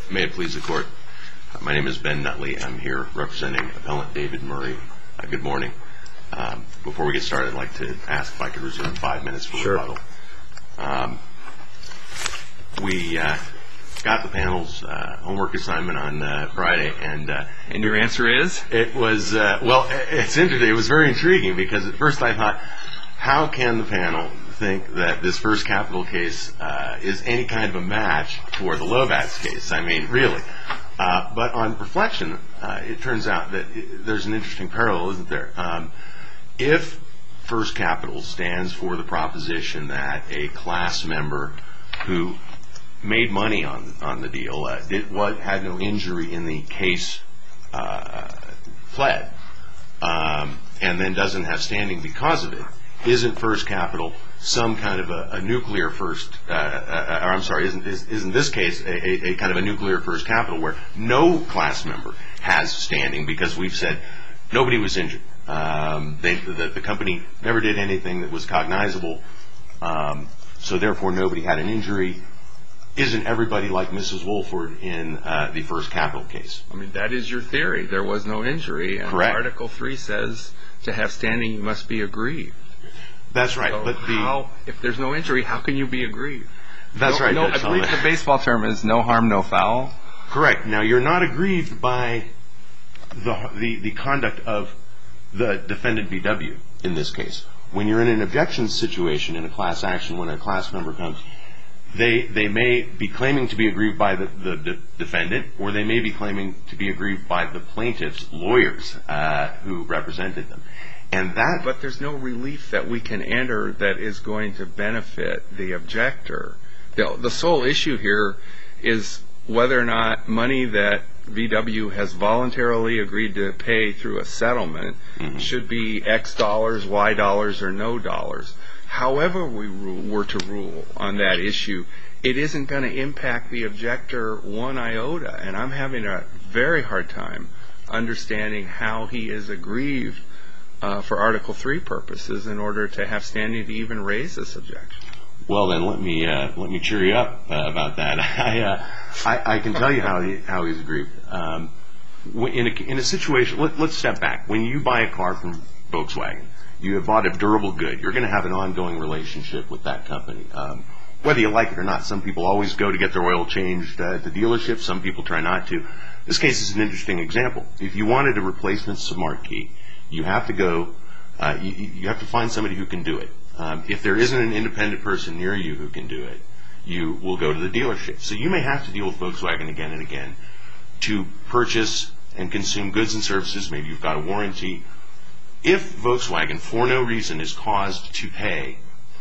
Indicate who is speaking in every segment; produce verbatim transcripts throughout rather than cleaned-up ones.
Speaker 1: May it please the Court. My name is Ben Nutley. I'm here representing Appellant David Murray. Uh, good morning. Um, before we get started, I'd like to ask if I could reserve five minutes for
Speaker 2: sure.
Speaker 1: rebuttal. Um, we uh, got the panel's uh, homework assignment on uh, Friday, and uh,
Speaker 2: and your answer is?
Speaker 1: It was, uh, well, it's interesting. It was very intriguing because at first I thought, how can the panel think that this First Capital case uh, is any kind of a match for the Lovatz case? I mean, really. Uh, but on reflection, uh, it turns out that it, there's an interesting parallel, isn't there? Um, if First Capital stands for the proposition that a class member who made money on on the deal, uh, did what had no injury in the case uh, pled, um, and then doesn't have standing because of it, isn't First Capital some kind of a, a nuclear first, uh, uh, or I'm sorry, isn't, isn't this case a, a, a kind of a nuclear First Capital where no class member has standing because we've said nobody was injured. Um, they, the, the company never did anything that was cognizable, um, so therefore nobody had an injury. Isn't everybody like Missus Wolford in uh, the First Capital case?
Speaker 2: I mean, that is your theory. There was no injury. And
Speaker 1: correct.
Speaker 2: Article three says to have standing you must be aggrieved.
Speaker 1: That's right.
Speaker 2: So
Speaker 1: but the,
Speaker 2: how, if there's no injury, how can you be aggrieved?
Speaker 1: That's
Speaker 2: no,
Speaker 1: right.
Speaker 2: No, I believe the baseball term is no harm, no foul.
Speaker 1: Correct. Now, you're not aggrieved by the, the, the conduct of the defendant V W in this case. When you're in an objection situation in a class action, when a class member comes, they they may be claiming to be aggrieved by the, the, the defendant, or they may be claiming to be aggrieved by the plaintiff's lawyers uh, who represented them. And that,
Speaker 2: but there's no relief that we can enter that is going to benefit the objector. The, the sole issue here is whether or not money that V W has voluntarily agreed to pay through a settlement mm-hmm. should be X dollars, Y dollars, or no dollars. However we rule, were to rule on that issue, it isn't going to impact the objector one iota. And I'm having a very hard time understanding how he is aggrieved Uh, for Article three purposes in order to have standing to even raise this objection.
Speaker 1: Well, then let me uh, let me cheer you up uh, about that. I, uh, I I can tell you how he, how he's aggrieved. Um, in a in a situation, let, let's step back. When you buy a car from Volkswagen, you have bought a durable good. You're going to have an ongoing relationship with that company, um, whether you like it or not. Some people always go to get their oil changed uh, at the dealership. Some people try not to. This case is an interesting example. If you wanted a replacement smart key, you have to go, uh, you, you have to find somebody who can do it. Um, if there isn't an independent person near you who can do it, you will go to the dealership. So you may have to deal with Volkswagen again and again to purchase and consume goods and services. Maybe you've got a warranty. If Volkswagen, for no reason, is caused to pay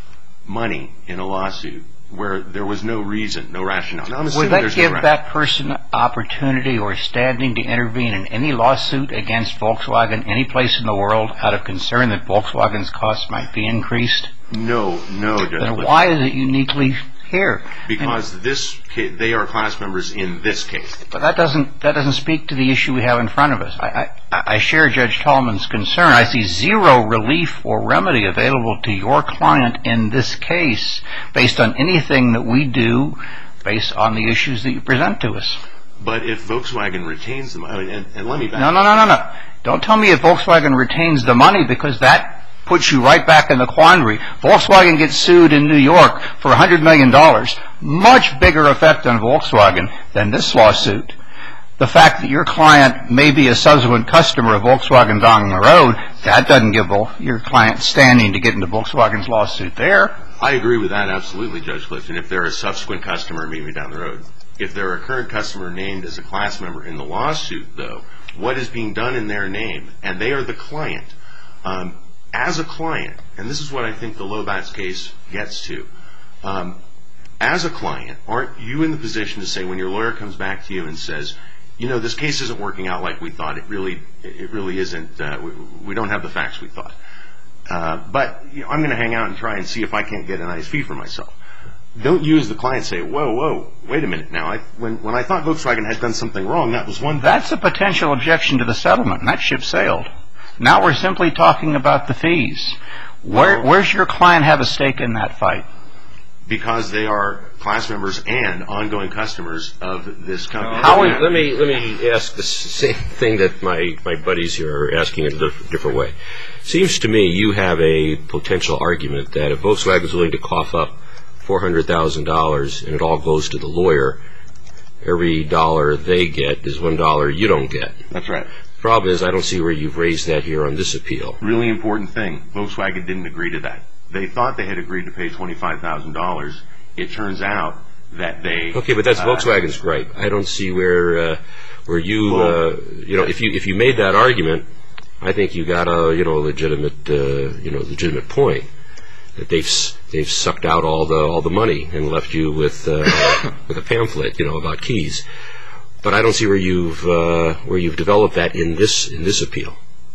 Speaker 1: money in a lawsuit where there was no reason, no rationale. Now,
Speaker 3: would that give no that person opportunity or standing to intervene in any lawsuit against Volkswagen any place in the world out of concern that Volkswagen's costs might be increased?
Speaker 1: No, no, Judge.
Speaker 3: Then why is it uniquely here?
Speaker 1: Because and, this case, they are class members in this case.
Speaker 3: But that doesn't that doesn't speak to the issue we have in front of us. I, I, I share Judge Tallman's concern. I see zero relief or remedy available to your client in this case based on anything that we do based on the issues that you present to us.
Speaker 1: But if Volkswagen retains the money, and, and let me back
Speaker 3: No, no, no, no, no. Don't tell me if Volkswagen retains the money, because that puts you right back in the quandary. Volkswagen gets sued in New York for one hundred million dollars. Much bigger effect on Volkswagen than this lawsuit. The fact that your client may be a subsequent customer of Volkswagen down the road, that doesn't give your client standing to get into Volkswagen's lawsuit there.
Speaker 1: I agree with that, absolutely, Judge Clifton. If they're a subsequent customer, maybe down the road. If they're a current customer named as a class member in the lawsuit, though, what is being done in their name, and they are the client, um, as a client, and this is what I think the Lovatz case gets to, um, as a client, aren't you in the position to say when your lawyer comes back to you and says, you know, this case isn't working out like we thought, it really it really isn't, uh, we, we don't have the facts we thought, uh, but you know, I'm going to hang out and try and see if I can't get a nice fee for myself. Don't you as the client say, whoa, whoa, wait a minute now, I, when, when I thought Volkswagen had done something wrong, that was one thing.
Speaker 3: That's a potential objection to the settlement, and that ship sailed. Now we're simply talking about the fees. Where, where's your client have a stake in that fight?
Speaker 1: Because they are class members and ongoing customers of this company.
Speaker 4: How we, let me let me ask the same thing that my, my buddies here are asking in a different way. Seems to me you have a potential argument that if Volkswagen is willing to cough up four hundred thousand dollars and it all goes to the lawyer, every dollar they get is one dollar you don't get.
Speaker 1: That's right.
Speaker 4: The problem is I don't see where you've raised that here on this appeal.
Speaker 1: Really important thing. Volkswagen didn't agree to that. They thought they had agreed to pay twenty-five thousand dollars. It turns out that they...
Speaker 4: Okay, but that's
Speaker 1: uh,
Speaker 4: Volkswagen's gripe. I don't see where uh, where you,
Speaker 1: well,
Speaker 4: uh, you know, if you if you made that argument, I think you got a, you know, legitimate, uh, you know, legitimate point that they've they've sucked out all the all the money and left you with uh, with a pamphlet, you know, about keys. But I don't see where you've uh, where you've developed that in this in this appeal.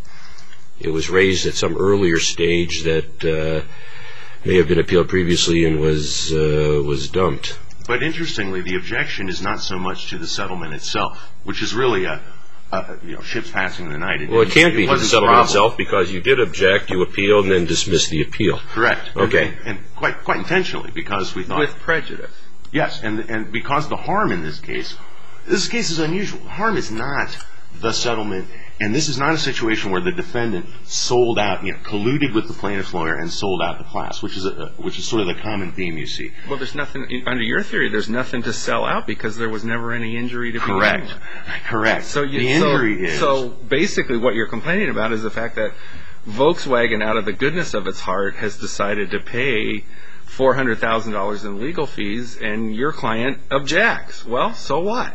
Speaker 4: It was raised at some earlier stage that uh, may have been appealed previously and was uh, was dumped.
Speaker 1: But interestingly, the objection is not so much to the settlement itself, which is really a, a you know, ships passing in the night. It
Speaker 4: well, it can't
Speaker 1: it
Speaker 4: be to the
Speaker 1: wasn't
Speaker 4: settlement
Speaker 1: problem.
Speaker 4: itself because you did object, you appealed, and then dismissed the appeal.
Speaker 1: Correct.
Speaker 4: Okay.
Speaker 1: And, and quite quite intentionally, because we thought...
Speaker 2: With prejudice.
Speaker 1: Yes, and and because the harm in this case, this case is unusual. Harm is not the settlement, and this is not a situation where the defendant sold out, you know, colluded with the plaintiff's lawyer and sold out the class, which is a, which is sort of the common theme you see.
Speaker 2: Well, there's nothing under your theory. There's nothing to sell out because there was never any injury to be
Speaker 1: Correct.
Speaker 2: done.
Speaker 1: Correct.
Speaker 2: So you,
Speaker 1: the injury
Speaker 2: so,
Speaker 1: is
Speaker 2: so basically what you're complaining about is the fact that Volkswagen, out of the goodness of its heart, has decided to pay four hundred thousand dollars in legal fees, and your client objects. Well, so what?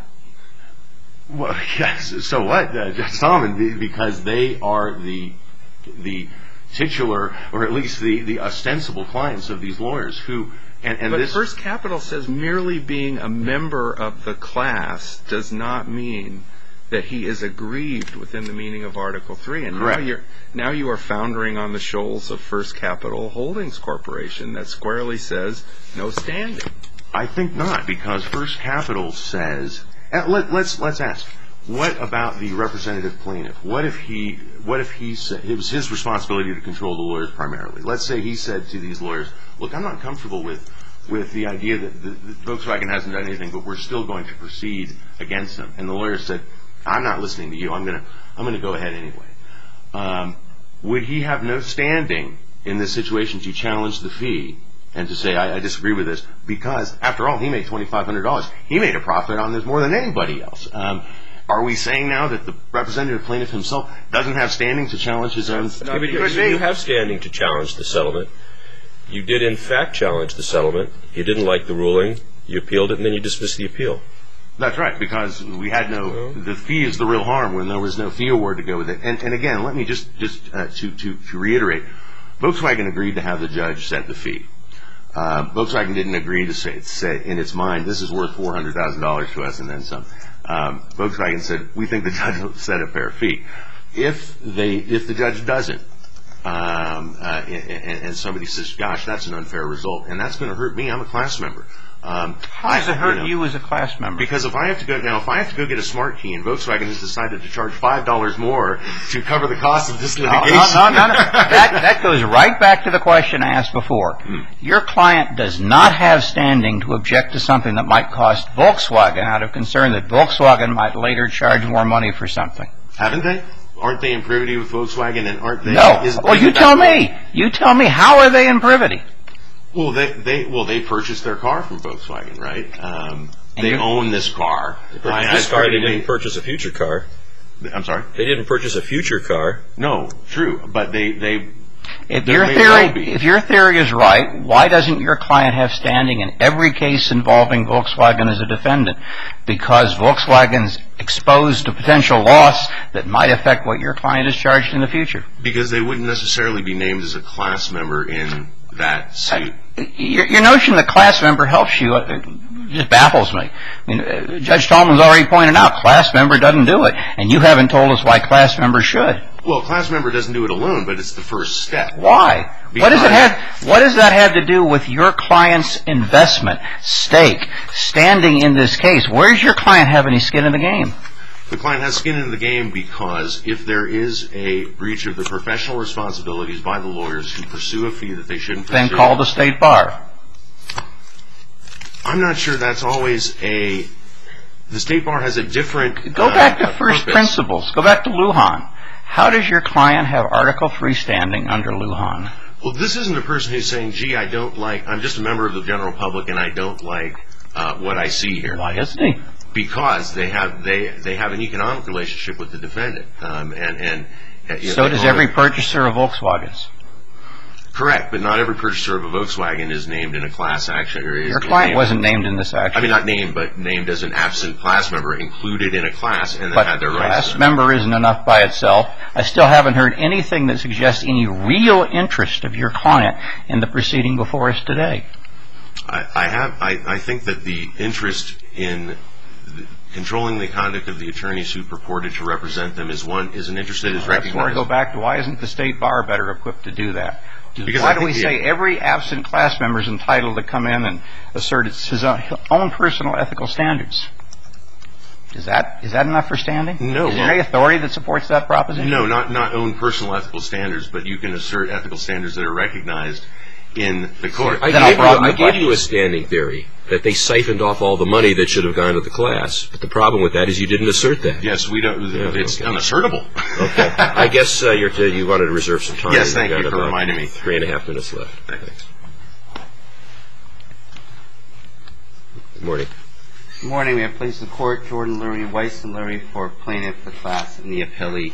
Speaker 1: Well, yes. So what, uh, Judge Solomon? Because they are the the titular, or at least the, the ostensible clients of these lawyers who. And, and
Speaker 2: but
Speaker 1: this,
Speaker 2: First Capital says merely being a member of the class does not mean that he is aggrieved within the meaning of Article Three. And
Speaker 1: Correct.
Speaker 2: now you're now you are foundering on the shoals of First Capital Holdings Corporation that squarely says no standing.
Speaker 1: I think not, because First Capital says. Uh, let, let's let's ask. What about the representative plaintiff? What if he? What if he said it was his responsibility to control the lawyers primarily? Let's say he said to these lawyers, "Look, I'm not comfortable with with the idea that, the, that Volkswagen hasn't done anything, but we're still going to proceed against them." And the lawyer said, "I'm not listening to you. I'm gonna I'm gonna go ahead anyway." Um, would he have no standing in this situation to challenge the fee? And to say, I, I disagree with this, because, after all, he made twenty-five hundred dollars. He made a profit on this more than anybody else. Um, are we saying now that the representative plaintiff himself doesn't have standing to challenge his own?
Speaker 4: Yeah, but you, you have standing to challenge the settlement. You did, in fact, challenge the settlement. You didn't like the ruling. You appealed it, and then you dismissed the appeal.
Speaker 1: That's right, because we had no, the fee is the real harm when there was no fee award to go with it. And, and again, let me just, just uh, to, to, to reiterate, Volkswagen agreed to have the judge set the fee. Uh, Volkswagen didn't agree to say, say in its mind, this is worth four hundred thousand dollars to us and then some. Um, Volkswagen said, we think the judge will set a fair fee. If they, if the judge doesn't, um, uh, and, and somebody says, gosh, that's an unfair result, and that's going to hurt me, I'm a class member. Um,
Speaker 3: How does it hurt
Speaker 1: you, know,
Speaker 3: you as a class member?
Speaker 1: Because if I have to go now, if I have to go get a smart key, and Volkswagen has decided to charge five dollars more to cover the cost of this litigation,
Speaker 3: no, no, no, no. that that goes right back to the question I asked before. Hmm. Your client does not have standing to object to something that might cost Volkswagen out of concern that Volkswagen might later charge more money for something.
Speaker 1: Haven't they? Aren't they in privity with Volkswagen? And aren't they?
Speaker 3: No.
Speaker 1: Isn't,
Speaker 3: well, you tell me. You tell me. How are they in privity?
Speaker 1: Well, they, they well they purchased their car from Volkswagen, right? Um, they own this car.
Speaker 4: They purchased this car. They didn't purchase a future car.
Speaker 1: I'm sorry.
Speaker 4: They didn't purchase a future car.
Speaker 1: No, true, but they they.
Speaker 3: If your theory, well if your theory is right, why doesn't your client have standing in every case involving Volkswagen as a defendant? Because Volkswagen's exposed to potential loss that might affect what your client is charged in the future.
Speaker 1: Because they wouldn't necessarily be named as a class member in that suit.
Speaker 3: Uh, your, your notion that class member helps you uh, just baffles me. I mean, uh, Judge Tallman's already pointed out class member doesn't do it, and you haven't told us why class member should.
Speaker 1: Well, class member doesn't do it alone, but it's the first step.
Speaker 3: Why? Because what does it have? What does that have to do with your client's investment, stake, standing in this case? Where does your client have any skin in the game?
Speaker 1: The client has skin in the game because if there is a breach of the professional responsibilities by the lawyers who pursue a fee that they shouldn't pursue,
Speaker 3: then call the state bar.
Speaker 1: I'm not sure that's always a... The State Bar has a different...
Speaker 3: Go back
Speaker 1: uh,
Speaker 3: to first
Speaker 1: purpose.
Speaker 3: principles. Go back to Lujan. How does your client have Article three standing under Lujan?
Speaker 1: Well, this isn't a person who's saying, gee, I don't like... I'm just a member of the general public and I don't like uh, what I see here.
Speaker 3: Why isn't he?
Speaker 1: Because they have they they have an economic relationship with the defendant. Um, and, and uh, you
Speaker 3: So
Speaker 1: know,
Speaker 3: does
Speaker 1: own
Speaker 3: every
Speaker 1: a-
Speaker 3: purchaser of Volkswagens.
Speaker 1: Correct, but not every purchaser of a Volkswagen is named in a class action. Or is,
Speaker 3: Your
Speaker 1: is
Speaker 3: client
Speaker 1: named-
Speaker 3: wasn't named in this action.
Speaker 1: I mean, not named, but named as an absent class member, included in a class, and then
Speaker 3: But
Speaker 1: had their rights.
Speaker 3: class
Speaker 1: to it.
Speaker 3: member isn't enough by itself. I still haven't heard anything that suggests any real interest of your client in the proceeding before us today.
Speaker 1: I, I have. I, I think that the interest in the, controlling the conduct of the attorneys who purported to represent them is one is an interest that is
Speaker 3: That's where I
Speaker 1: recognized.
Speaker 3: go back to why isn't the State Bar better equipped to do that?
Speaker 1: Because
Speaker 3: why
Speaker 1: I
Speaker 3: do we
Speaker 1: think
Speaker 3: say
Speaker 1: the-
Speaker 3: every absent class member is entitled to come in and assert its, his own, own personal ethical standards? Is that is that enough for standing?
Speaker 1: No,
Speaker 3: Is there
Speaker 1: well-
Speaker 3: any authority that supports that proposition?
Speaker 1: No, not not own personal ethical standards, but you can assert ethical standards that are recognized in the court.
Speaker 4: I
Speaker 3: Then I'll
Speaker 4: gave, you,
Speaker 3: broaden
Speaker 4: I
Speaker 3: the
Speaker 4: gave you a
Speaker 3: question.
Speaker 4: standing theory that they siphoned off all the money that should have gone to the class. But the problem with that is you didn't assert that.
Speaker 1: Yes, we don't.
Speaker 4: Yeah,
Speaker 1: it's
Speaker 4: okay.
Speaker 1: unassertable.
Speaker 4: Okay. I guess uh, you're t- you wanted to reserve some time.
Speaker 1: Yes, thank
Speaker 4: We've
Speaker 1: you
Speaker 4: got
Speaker 1: for
Speaker 4: about
Speaker 1: reminding me.
Speaker 4: Three and a half minutes left.
Speaker 1: Thanks.
Speaker 4: Good morning.
Speaker 5: Good morning. May it please the Court, Jordan Lurie, Weiss and Lurie for plaintiff, the class, and the appellee.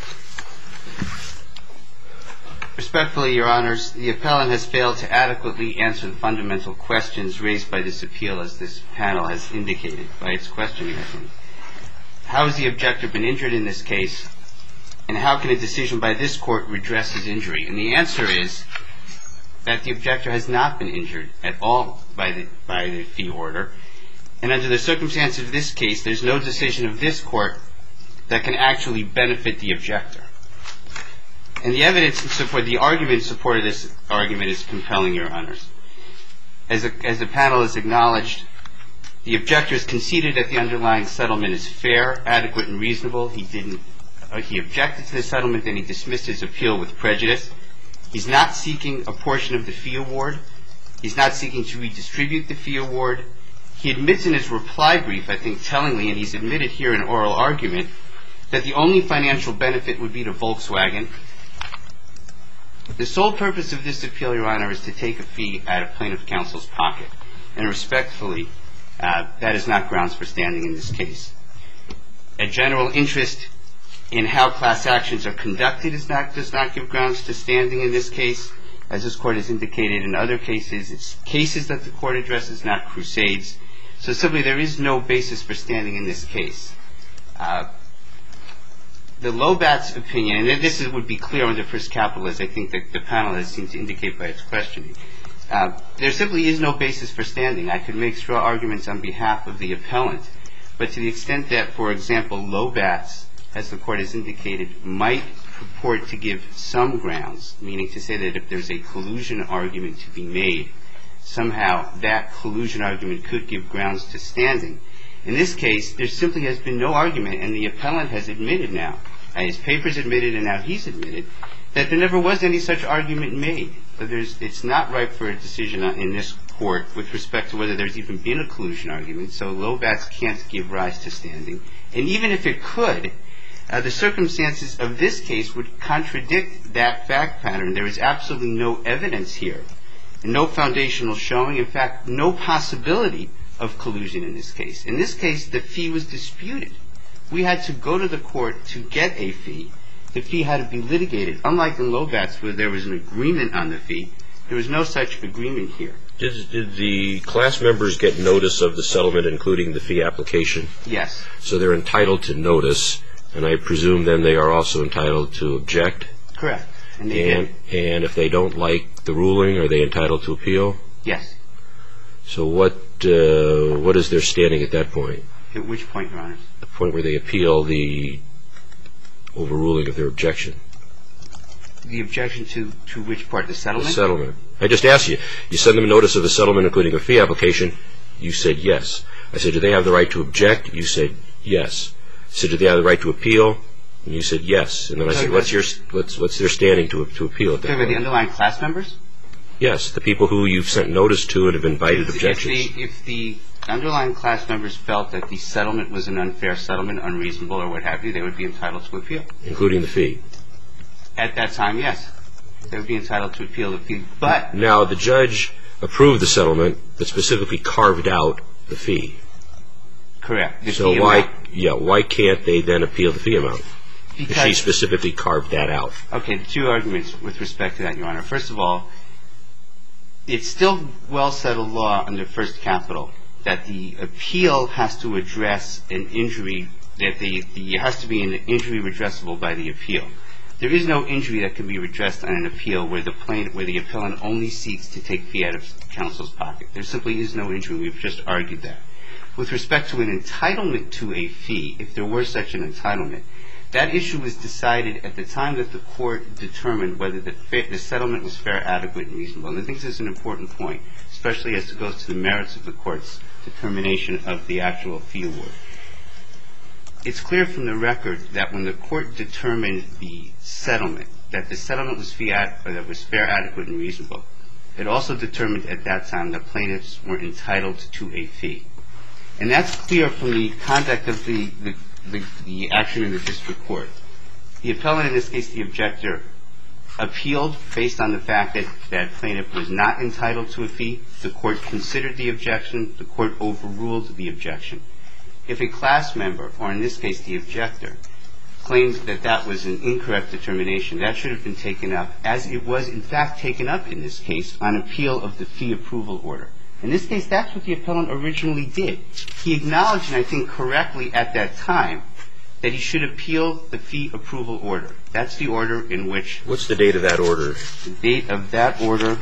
Speaker 5: Respectfully, Your Honors, the appellant has failed to adequately answer the fundamental questions raised by this appeal, as this panel has indicated by its questioning, I think. How has the objector been injured in this case, and how can a decision by this Court redress his injury? And the answer is that the objector has not been injured at all by the by the fee order. And under the circumstances of this case, there's no decision of this Court that can actually benefit the objector. And the evidence in support, the argument in support of this argument is compelling, Your Honors. As, a, as the panel has acknowledged, the objector has conceded that the underlying settlement is fair, adequate, and reasonable. He didn't. Uh, he objected to the settlement, and he dismissed his appeal with prejudice. He's not seeking a portion of the fee award. He's not seeking to redistribute the fee award. He admits in his reply brief, I think tellingly, and he's admitted here in oral argument, that the only financial benefit would be to Volkswagen. The sole purpose of this appeal, Your Honor, is to take a fee out of plaintiff counsel's pocket. And respectfully, uh, that is not grounds for standing in this case. A general interest in how class actions are conducted is not, does not give grounds to standing in this case. As this Court has indicated in other cases, it's cases that the Court addresses, not crusades. So simply, there is no basis for standing in this case. Uh, The Lobat's opinion, and this is, would be clear under First Capital, as I think that the panel has seemed to indicate by its questioning, uh, there simply is no basis for standing. I could make straw arguments on behalf of the appellant, but to the extent that, for example, Lobat's, as the Court has indicated, might purport to give some grounds, meaning to say that if there's a collusion argument to be made, somehow that collusion argument could give grounds to standing. In this case, there simply has been no argument, and the appellant has admitted now, and his papers admitted and now he's admitted, that there never was any such argument made. That there's, it's not ripe for a decision in this Court with respect to whether there's even been a collusion argument, so Lobat's can't give rise to standing. And even if it could, uh, the circumstances of this case would contradict that fact pattern. There is absolutely no evidence here, and no foundational showing, in fact, no possibility of collusion in this case. In this case, the fee was disputed. We had to go to the Court to get a fee. The fee had to be litigated. Unlike in Lobat's, where there was an agreement on the fee, there was no such agreement here.
Speaker 4: Did, did the class members get notice of the settlement, including the fee application?
Speaker 5: Yes.
Speaker 4: So they're entitled to notice, and I presume then they are also entitled to object?
Speaker 5: Correct. And they
Speaker 4: And,
Speaker 5: did.
Speaker 4: and if they don't like the ruling, are they entitled to appeal?
Speaker 5: Yes.
Speaker 4: So what uh, what is their standing at that point?
Speaker 5: At which point, Your Honor?
Speaker 4: The point where they appeal the overruling of their objection?
Speaker 5: The objection to, to which part? The
Speaker 4: The
Speaker 5: settlement?
Speaker 4: settlement. I just asked you. You send them a notice of the settlement, including a fee application. You said yes. I said, do they have the right to object? You said yes. I said, do they have the right to appeal? And you said yes. And then I said, what's your what's what's their standing to to appeal at that
Speaker 5: Talking about the
Speaker 4: point?
Speaker 5: underlying class members?
Speaker 4: Yes, the people who you've sent notice to and have invited objections.
Speaker 5: If the, if the underlying class members felt that the settlement was an unfair settlement, unreasonable, or what have you, they would be entitled to appeal.
Speaker 4: Including the fee?
Speaker 5: At that time, yes. They would be entitled to appeal the fee. But
Speaker 4: now the judge approved the settlement that specifically carved out the fee.
Speaker 5: Correct. The
Speaker 4: so
Speaker 5: fee
Speaker 4: why,
Speaker 5: amount.
Speaker 4: yeah, why can't they then appeal the fee amount?
Speaker 5: Because
Speaker 4: she specifically carved that out.
Speaker 5: Okay, two arguments with respect to that, Your Honor. First of all, it's still well-settled law under First Capital that the appeal has to address an injury, that the, the it has to be an injury redressable by the appeal. There is no injury that can be redressed on an appeal where the plaintiff, where the appellant only seeks to take fee out of counsel's pocket. There simply is no injury. We've just argued that. With respect to an entitlement to a fee, if there were such an entitlement, that issue was decided at the time that the court determined whether the, the settlement was fair, adequate, and reasonable. And I think this is an important point, especially as it goes to the merits of the court's determination of the actual fee award. It's clear from the record that when the court determined the settlement, that the settlement was, fee ad, or that was fair, adequate, and reasonable, it also determined at that time that plaintiffs were entitled to a fee. And that's clear from the conduct of the, the, the, the action in the district court. The appellant, in this case the objector, appealed based on the fact that that plaintiff was not entitled to a fee. The court considered the objection. The court overruled the objection. If a class member, or in this case the objector, claims that that was an incorrect determination, that should have been taken up, as it was in fact taken up in this case, on appeal of the fee approval order. In this case, that's what the appellant originally did. He acknowledged, and I think correctly at that time, that he should appeal the fee approval order. That's the order in which...
Speaker 4: What's the date of that order?
Speaker 5: The date of that order...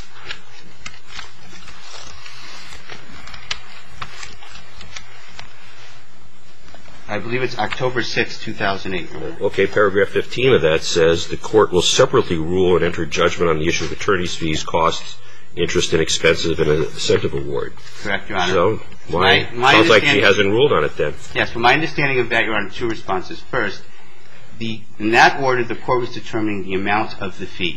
Speaker 5: I believe it's October sixth, two thousand eight.
Speaker 4: Okay, paragraph fifteen of that says the court will separately rule and enter judgment on the issue of attorney's fees, costs, interest, and expenses of an incentive award.
Speaker 5: Correct, Your Honor.
Speaker 4: So, why?
Speaker 5: My, my
Speaker 4: sounds like she hasn't ruled on it then.
Speaker 5: Yes, but my understanding of that, Your Honor, two responses. First, the, in that order, the court was determining the amount of the fee,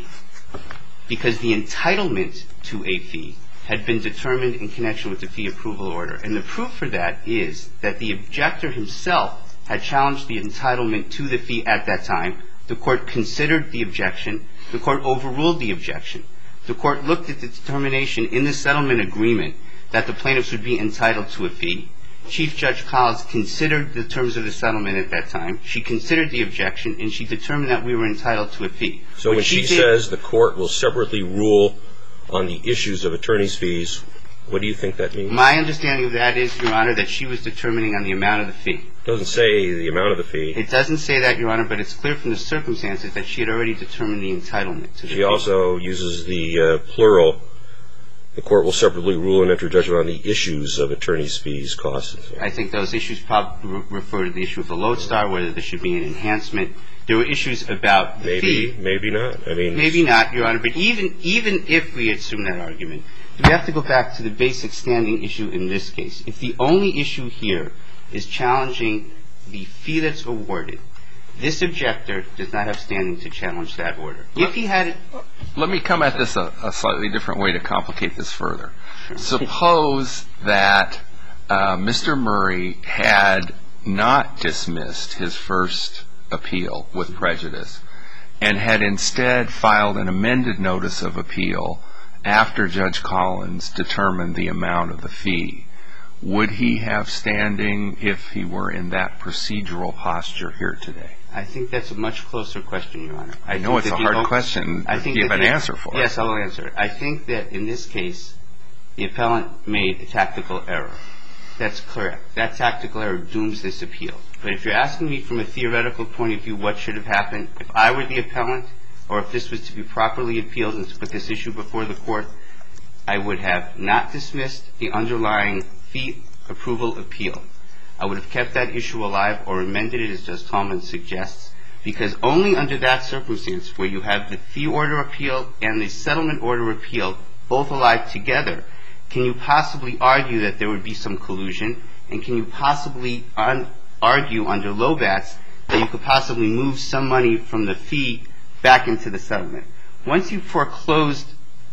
Speaker 5: because the entitlement to a fee had been determined in connection with the fee approval order. And the proof for that is that the objector himself had challenged the entitlement to the fee at that time. The court considered the objection. The court overruled the objection. The court looked at the determination in the settlement agreement that the plaintiffs would be entitled to a fee. Chief Judge Collins considered the terms of the settlement at that time. She considered the objection, and she determined that we were entitled to a fee.
Speaker 4: So when she says the court will separately rule on the issues of attorney's fees, what do you think that means?
Speaker 5: My understanding of that is, Your Honor, that she was determining on the amount of the fee.
Speaker 4: It doesn't say the amount of the fee.
Speaker 5: It doesn't say that, Your Honor, but it's clear from the circumstances that she had already determined the entitlement to the fee.
Speaker 4: She also uses the uh, plural. The court will separately rule and enter judgment on the issues of attorney's fees, costs, and so on.
Speaker 5: I think those issues probably refer to the issue of the lodestar, whether there should be an enhancement. There were issues about the
Speaker 4: maybe,
Speaker 5: fee.
Speaker 4: Maybe not. I mean,
Speaker 5: maybe not, Your Honor. But even even if we assume that argument, we have to go back to the basic standing issue in this case. If the only issue here is challenging the fee that's awarded, this objector does not have standing to challenge that order. If he had it...
Speaker 2: Let me come at this a, a slightly different way to complicate this further.
Speaker 5: Sure.
Speaker 2: Suppose that uh, Mister Murray had not dismissed his first appeal with prejudice and had instead filed an amended notice of appeal after Judge Collins determined the amount of the fee. Would he have standing if he were in that procedural posture here today?
Speaker 5: I think that's a much closer question, Your Honor.
Speaker 2: I, I know it's a hard question
Speaker 5: I think
Speaker 2: to give an
Speaker 5: the,
Speaker 2: answer for.
Speaker 5: Yes, I will answer it. I think that in this case, the appellant made a tactical error. That's correct. That tactical error dooms this appeal. But if you're asking me from a theoretical point of view what should have happened, if I were the appellant, or if this was to be properly appealed and to put this issue before the court, I would have not dismissed the underlying fee approval appeal. I would have kept that issue alive or amended it, as Justice Tallman suggests, because only under that circumstance, where you have the fee order appeal and the settlement order appeal both alive together, can you possibly argue that there would be some collusion, and can you possibly un- argue under Lobats that you could possibly move some money from the fee back into the settlement? Once you've foreclosed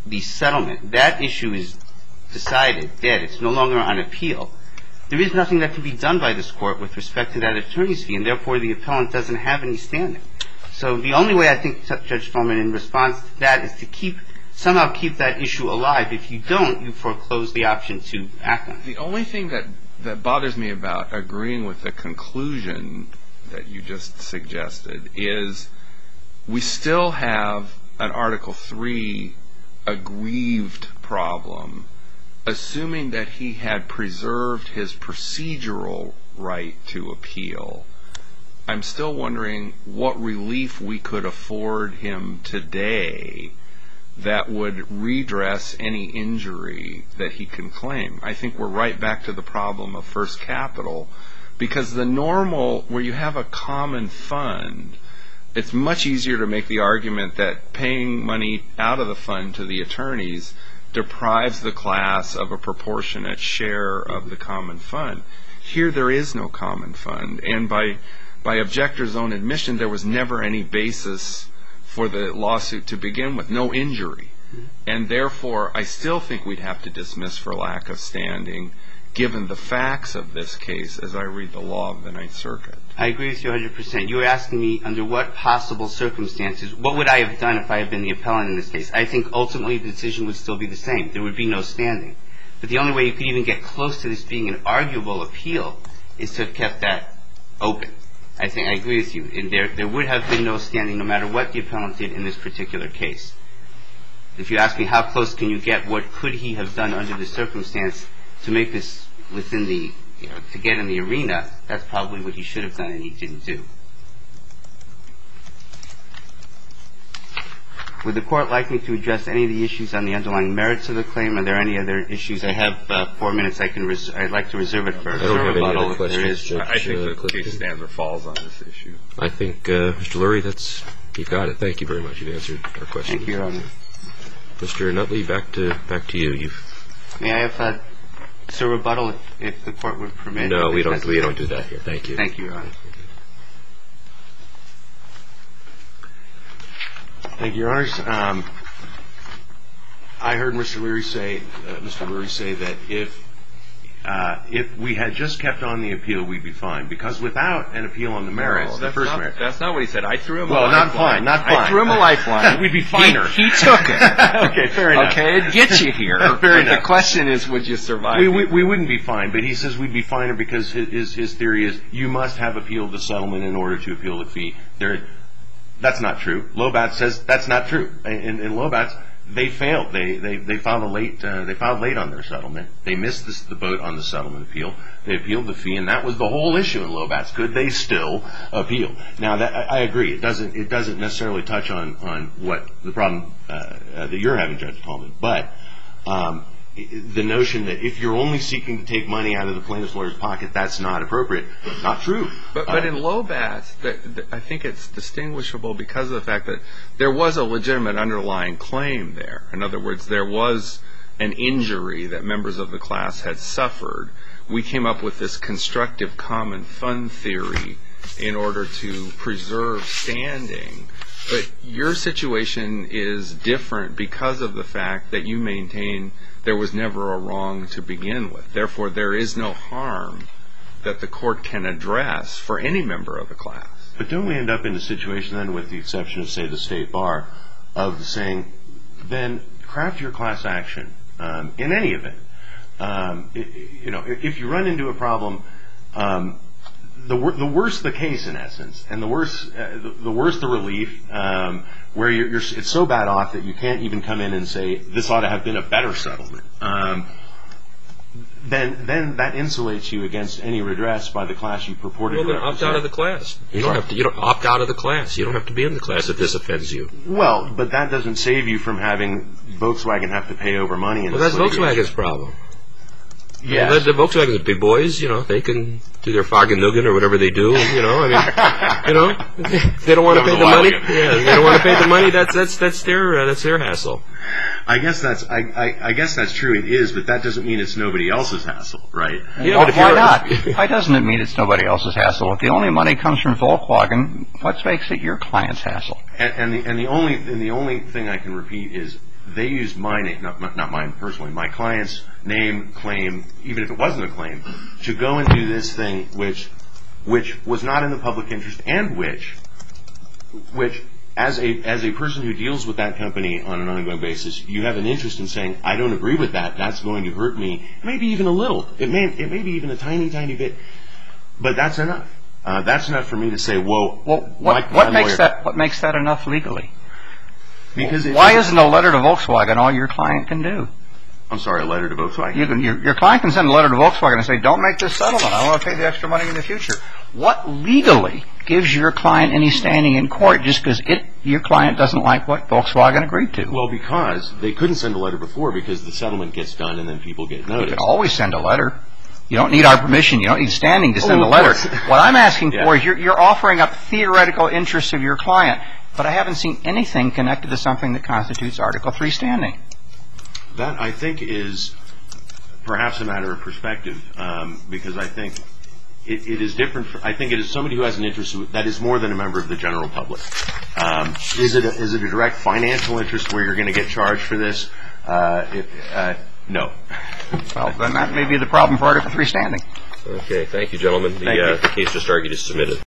Speaker 5: the settlement, that issue is decided, dead. It's no longer on appeal. There is nothing that can be done by this court with respect to that attorney's fee, and therefore the appellant doesn't have any standing. So the only way I think, Judge Tolman, in response to that is to keep, somehow keep that issue alive. If you don't, you foreclose the option to act on it.
Speaker 2: The only thing that, that bothers me about agreeing with the conclusion that you just suggested is we still have an Article three aggrieved problem, assuming that he had preserved his procedural right to appeal. I'm still wondering what relief we could afford him today that would redress any injury that he can claim. I think we're right back to the problem of First Capital, because the normal, where you have a common fund, it's much easier to make the argument that paying money out of the fund to the attorneys deprives the class of a proportionate share of the common fund. Here there is no common fund, and by by objector's own admission, there was never any basis for the lawsuit to begin with, no injury. And therefore, I still think we'd have to dismiss for lack of standing, given the facts of this case as I read the law of the Ninth Circuit.
Speaker 5: I agree with you one hundred percent. You were asking me under what possible circumstances, what would I have done if I had been the appellant in this case? I think ultimately the decision would still be the same. There would be no standing. But the only way you could even get close to this being an arguable appeal is to have kept that open. I think I agree with you. And there, there would have been no standing no matter what the appellant did in this particular case. If you ask me how close can you get, what could he have done under the circumstance to make this within the, you know, to get in the arena, that's probably what he should have done and he didn't do. Would the court like me to address any of the issues on the underlying merits of the claim? Are there any other issues? I have uh, four minutes. I can. Res- I'd like to reserve it for
Speaker 4: I don't have any
Speaker 5: rebuttal
Speaker 4: other questions.
Speaker 5: if there is.
Speaker 4: Judge,
Speaker 2: I think
Speaker 4: uh,
Speaker 2: the case stands or falls on this issue.
Speaker 4: I think, uh, Mister Lurie, that's, you've got it. Thank you very much. You've answered our questions.
Speaker 5: Thank you, Your Honor.
Speaker 4: Mister Nutley, back to back to you. You've
Speaker 5: May I have uh, Sir rebuttal if, if the court would permit?
Speaker 4: No, we don't. We don't do that here. Thank you.
Speaker 5: Thank you, Your Honor.
Speaker 1: Thank you, Your Honors. Um, I heard Mister Lurie say, uh, Mister Lurie say that if uh, if we had just kept on the appeal, we'd be fine. Because without an appeal on the merits,
Speaker 2: No,
Speaker 1: the
Speaker 2: that's
Speaker 1: first
Speaker 2: not,
Speaker 1: merit.
Speaker 2: That's not what he said. I threw him
Speaker 1: Well,
Speaker 2: a
Speaker 1: not
Speaker 2: lifeline.
Speaker 1: fine, not fine.
Speaker 2: I threw him a lifeline.
Speaker 1: We'd be finer.
Speaker 2: He, he took it.
Speaker 1: Okay, fair enough.
Speaker 2: Okay, it gets you here.
Speaker 1: Fair
Speaker 2: but
Speaker 1: enough.
Speaker 2: The question is, would you survive?
Speaker 1: We, we, we wouldn't be fine, but he says we'd be finer because his, his, his theory is you must have appealed the settlement in order to appeal the fee. There, that's not true. Lobat says that's not true. In, in Lobat's, they failed. They they they filed a late. Uh, they filed late on their settlement. They missed this, the boat on the settlement appeal. They appealed the fee, and that was the whole issue in Lobat's. Could they still appeal? Now, that, I, I agree. It doesn't. It doesn't necessarily touch on on what the problem uh, uh, that you're having, Judge Tolman. But um, the notion that if you're only seeking to take money out of the plaintiff's lawyer's pocket, that's not appropriate. Not true.
Speaker 2: But, but
Speaker 1: uh,
Speaker 2: in Lobat's, the, the, I think it's distinguishable because of the fact that there was a legitimate underlying claim there. In other words, there was an injury that members of the class had suffered. We came up with this constructive common fund theory in order to preserve standing. But your situation is different because of the fact that you maintain there was never a wrong to begin with. Therefore, there is no harm that the court can address for any member of the class.
Speaker 1: But don't we end up in a situation then, with the exception of, say, the state bar, of saying, then craft your class action um, in any event. Um, it, you know, if you run into a problem, um, the wor- the worse the case, in essence, and the worse uh, the, the worse the relief, um, where you're, you're it's so bad off that you can't even come in and say this ought to have been a better settlement. Um, then then that insulates you against any redress by the class you purported
Speaker 4: Well,
Speaker 1: to
Speaker 4: then opt
Speaker 1: represent.
Speaker 4: out of the class. You don't have to. You don't opt out of the class. You don't have to be in the class if this offends you.
Speaker 1: Well, but that doesn't save you from having Volkswagen have to pay over money. In
Speaker 4: Well,
Speaker 1: this
Speaker 4: that's
Speaker 1: litigation.
Speaker 4: Volkswagen's problem.
Speaker 1: Yes.
Speaker 4: Well, the, the Volkswagen's big boys, you know, they can do their Fagenugan or whatever they do, you know. I mean, you know, if they don't want to
Speaker 1: That was
Speaker 4: pay the
Speaker 1: a while
Speaker 4: money.
Speaker 1: ago.
Speaker 4: Yeah, they don't want to pay the money. That's that's that's their uh, that's their hassle.
Speaker 1: I guess that's I, I, I guess that's true. It is, but that doesn't mean it's nobody else's hassle, right?
Speaker 4: Yeah,
Speaker 3: Why
Speaker 4: but if
Speaker 3: why
Speaker 4: you're-
Speaker 3: not? Why doesn't it mean it's nobody else's hassle? If the only money comes from Volkswagen, what makes it your client's hassle?
Speaker 1: And, and the and the only and the only thing I can repeat is they used my name, not, not mine personally, my client's name, claim, even if it wasn't a claim, to go and do this thing which which was not in the public interest, and which, which as a as a person who deals with that company on an ongoing basis, you have an interest in saying, I don't agree with that, that's going to hurt me, maybe even a little, it may, it may be even a tiny, tiny bit, but that's enough. Uh, that's enough for me to say, whoa,
Speaker 3: Well, what,
Speaker 1: my,
Speaker 3: what
Speaker 1: my
Speaker 3: makes
Speaker 1: lawyer,
Speaker 3: that what makes that enough legally?
Speaker 1: because it-
Speaker 3: Why isn't a letter to Volkswagen all your client can do?
Speaker 1: I'm sorry, a letter to Volkswagen.
Speaker 3: You can, your, your client can send a letter to Volkswagen and say, don't make this settlement. I want to pay the extra money in the future. What legally gives your client any standing in court just because it your client doesn't like what Volkswagen agreed to?
Speaker 1: Well, because they couldn't send a letter before because the settlement gets done and then people get
Speaker 3: You
Speaker 1: noticed.
Speaker 3: can always send a letter. You don't need our permission. You don't need standing to send
Speaker 1: Oh,
Speaker 3: a
Speaker 1: of
Speaker 3: letter.
Speaker 1: course.
Speaker 3: What I'm asking
Speaker 1: Yeah.
Speaker 3: for is you're, you're offering up theoretical interests of your client, but I haven't seen anything connected to something that constitutes Article three standing.
Speaker 1: That, I think, is perhaps a matter of perspective, um, because I think it, it is different. For, I think it is somebody who has an interest who, that is more than a member of the general public. Um, is it a, is it a direct financial interest where you're going to get charged for this? Uh, if, uh, no.
Speaker 3: Well, then that may be the problem for Article three standing.
Speaker 4: Okay, thank you, gentlemen. The,
Speaker 1: Thank you.
Speaker 4: uh, the case just argued is submitted.